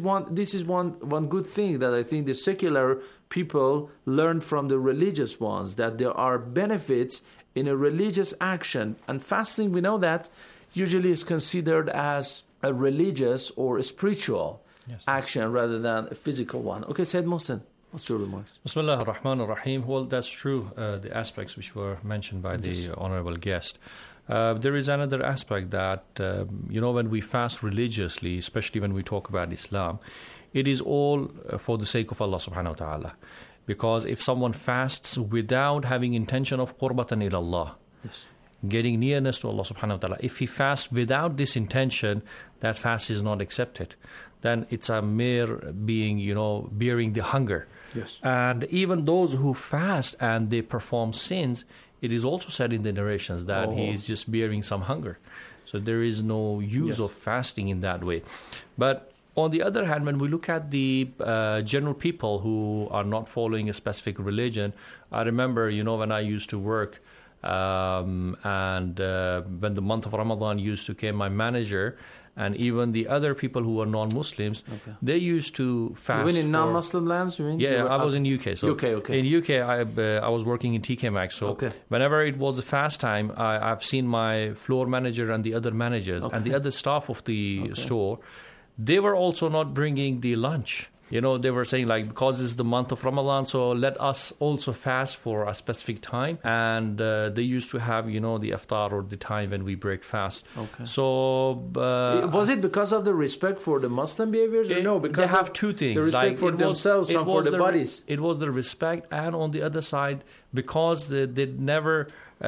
one good thing that I think the secular people learned from the religious ones, that there are benefits in a religious action. And fasting, we know that usually is considered as a religious or a spiritual action rather than a physical one. Okay, Sayyid Mohsen, what's your remarks? Bismillah ar-Rahman ar-Rahim. Well, that's true, the aspects which were mentioned by the honorable guest. There is another aspect that, when we fast religiously, especially when we talk about Islam, it is all for the sake of Allah subhanahu wa ta'ala. Because if someone fasts without having intention of qurbatan ila Allah, getting nearness to Allah subhanahu wa ta'ala, if he fasts without this intention, that fast is not accepted. Then it's a mere being, bearing the hunger. Yes. And even those who fast and they perform sins, it is also said in the narrations that he is just bearing some hunger. So there is no use of fasting in that way. But on the other hand, when we look at the general people who are not following a specific religion, I remember, when I used to work, and when the month of Ramadan used to come, my manager and even the other people who were non-Muslims, they used to fast. Even in non-Muslim lands, you mean? Yeah, I was in UK. So okay. In UK, I was working in TK Maxx. So whenever it was a fast time, I've seen my floor manager and the other managers and the other staff of the store. They were also not bringing the lunch. They were saying because it's the month of Ramadan, so let us also fast for a specific time. And they used to have, the iftar or the time when we break fast. Okay. So was it because of the respect for the Muslim behaviors? Or no, because they have two things. The respect for themselves and for the bodies. It was the respect, and on the other side, because they never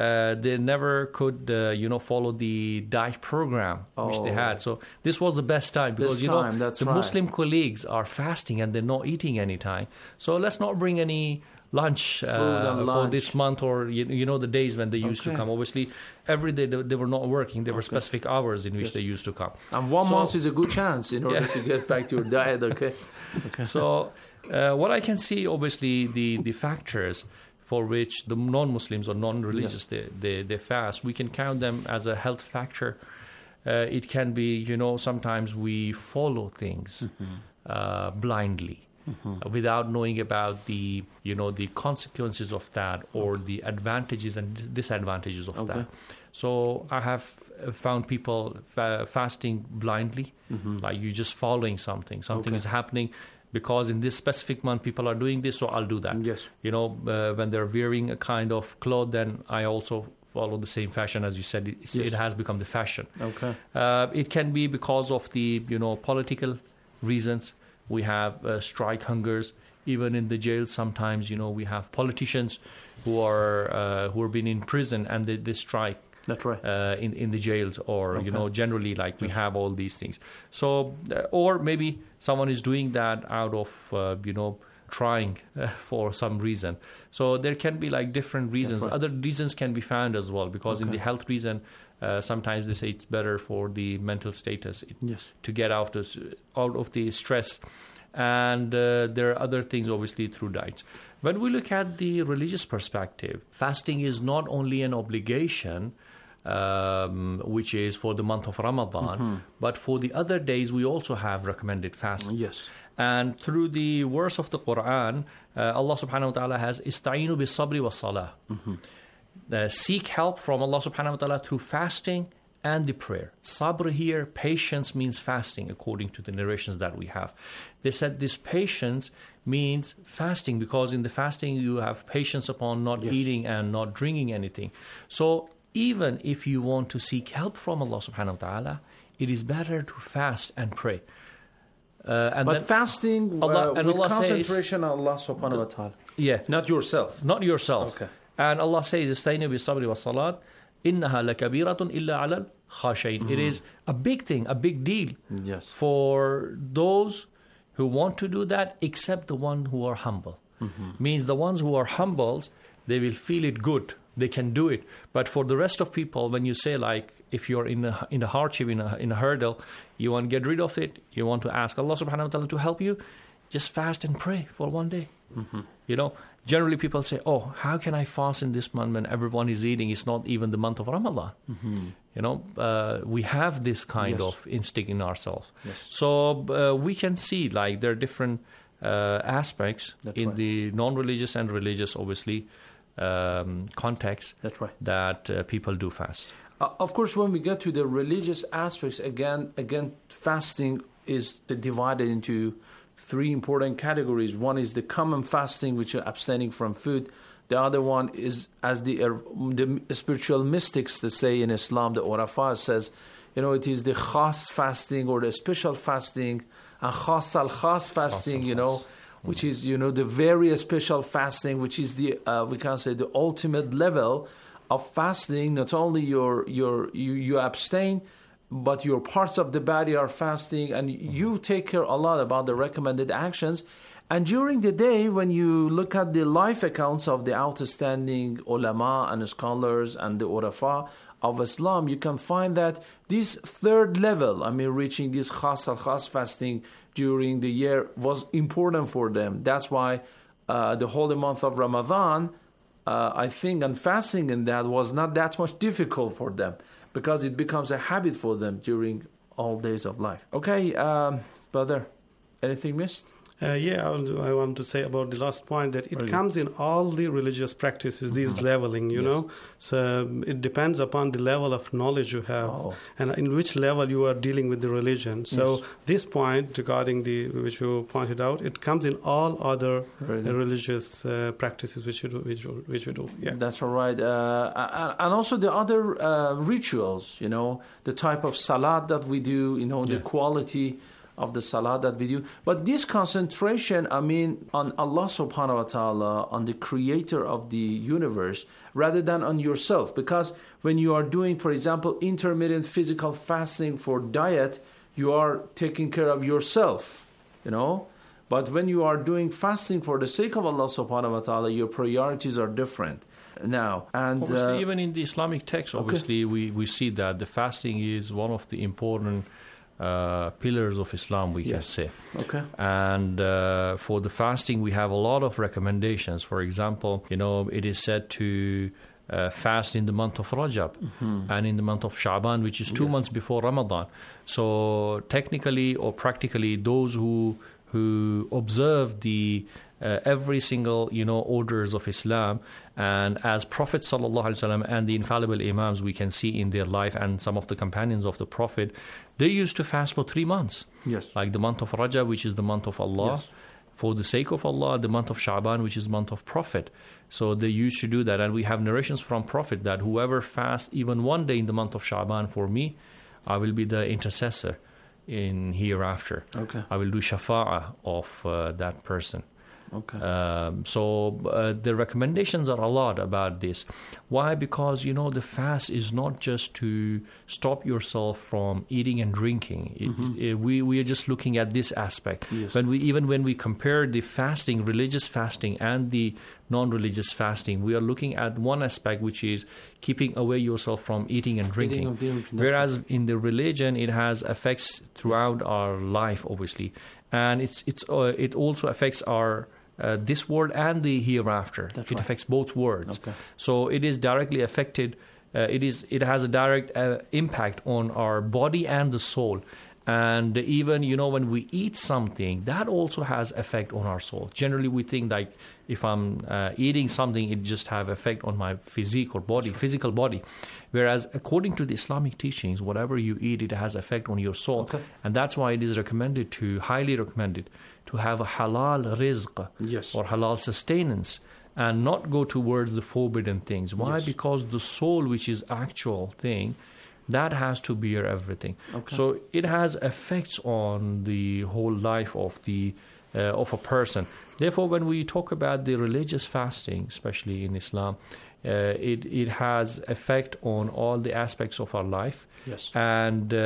could, follow the diet program which they had. So this was the best time because, the Muslim colleagues are fasting and they're not eating any time. So let's not bring any lunch for this month or, the days when they used to come. Obviously, every day they were not working. There were specific hours in which they used to come. And one month is a good chance in order to get back to your diet, okay? So what I can see, obviously, the factors for which the non-Muslims or non-religious they fast, we can count them as a health factor. It can be, sometimes we follow things blindly without knowing about the consequences of that or the advantages and disadvantages of that. So I have found people fasting blindly, like you just following something. Something is happening. Because in this specific month, people are doing this, so I'll do that. Yes. When they're wearing a kind of cloth, then I also follow the same fashion. As you said, it has become the fashion. Okay. It can be because of the, political reasons. We have strike hungers. Even in the jail, sometimes, we have politicians who are being in prison and they strike. That's right. In the jails or, generally we have all these things. So, or maybe someone is doing that out of, trying for some reason. So there can be different reasons. Other reasons can be found as well because in the health reason, sometimes they say it's better for the mental status to get out of the stress. And there are other things, obviously, through diets. When we look at the religious perspective, fasting is not only an obligation, which is for the month of Ramadan, but for the other days we also have recommended fasting. Yes. And through the verse of the Quran, Allah subhanahu wa ta'ala has ista'inu bis sabri was salah. Seek help from Allah subhanahu wa ta'ala through fasting and the prayer. Sabr here, patience, means fasting, according to the narrations that we have. They said this patience means fasting because in the fasting you have patience upon not eating and not drinking anything. So even if you want to seek help from Allah subhanahu wa ta'ala, it is better to fast and pray. But fasting Allah, with Allah concentration says, on Allah subhanahu wa ta'ala. Yeah. Not yourself. Not yourself. Okay. And Allah says, "Istaynu bis-sabri was-salat, innaha lakabiratun illa 'alal khashain." It is a big thing, a big deal for those who want to do that, except the ones who are humble. Means the ones who are humble, they will feel it good. They can do it. But for the rest of people, when you say, like, if you're in a hardship, in a hurdle, you want to get rid of it, you want to ask Allah subhanahu wa ta'ala to help you, just fast and pray for one day. You know, generally people say, oh, how can I fast in this month when everyone is eating? It's not even the month of Ramadan. You know, we have this kind of instinct in ourselves. So we can see, like, there are different aspects in the non-religious and religious, obviously, context that people do fast. Of course, when we get to the religious aspects, again, fasting is divided into three important categories. One is the common fasting, which are abstaining from food. The other one is, as the spiritual mystics they say in Islam, the Urafa says, you know, it is the khas fasting or the special fasting, and khas al-khas fasting, you know, which is, you know, the very special fasting, which is the we can say the ultimate level of fasting. Not only you abstain, but your parts of the body are fasting, and you take care a lot about the recommended actions. And during the day, when you look at the life accounts of the outstanding ulama and scholars and the urafa of Islam, you can find that this third level, I mean, reaching this khas al-khas fasting during the year was important for them. That's why the holy month of Ramadan, I think, and fasting in that was not that much difficult for them, because it becomes a habit for them during all days of life. Okay, brother, anything missed? I want to say about the last point that it comes in all the religious practices, these leveling, you know. So it depends upon the level of knowledge you have and in which level you are dealing with the religion. So this point regarding which you pointed out, it comes in all other religious practices which you do. Yeah. That's all right. And also the other rituals, you know, the type of salat that we do, you know, the quality of the salat that we do. But this concentration, I mean, on Allah subhanahu wa ta'ala, on the creator of the universe, rather than on yourself. Because when you are doing, for example, intermittent physical fasting for diet, you are taking care of yourself, you know. But when you are doing fasting for the sake of Allah subhanahu wa ta'ala, your priorities are different. Now, and obviously, even in the Islamic text, obviously, we see that the fasting is one of the important pillars of Islam, we can say. And for the fasting, we have a lot of recommendations. For example, you know, it is said to fast in the month of Rajab and in the month of Sha'ban, which is 2 months before Ramadan. So technically or practically, those who observe the every single, you know, orders of Islam, and as Prophet ﷺ and the infallible Imams we can see in their life, and some of the companions of the Prophet, they used to fast for 3 months. Like the month of Rajab, which is the month of Allah, for the sake of Allah, the month of Sha'ban, which is the month of Prophet. So they used to do that, and we have narrations from Prophet that whoever fasts even one day in the month of Sha'ban for me, I will be the intercessor in hereafter. I will do shafa'ah of that person. So the recommendations are a lot about this. Why? Because, you know, the fast is not just to stop yourself from eating and drinking. We are just looking at this aspect. When we compare the fasting, religious fasting, and the non-religious fasting, we are looking at one aspect, which is keeping away yourself from eating and drinking. Whereas in the religion, it has effects throughout our life, obviously, and it also affects our this world and the hereafter. It affects both worlds. So it is directly affected. It has a direct impact on our body and the soul. And even, you know, when we eat something, that also has effect on our soul. Generally, we think like if I'm eating something, it just have effect on my physical body. Whereas according to the Islamic teachings, whatever you eat, it has effect on your soul. And that's why it is highly recommended, to have a halal rizq or halal sustenance and not go towards the forbidden things. Why? Yes. Because the soul, which is actual thing, that has to bear everything. Okay. So it has effects on the whole life of a person. Therefore, when we talk about the religious fasting, especially in Islam, it has effect on all the aspects of our life. Yes. And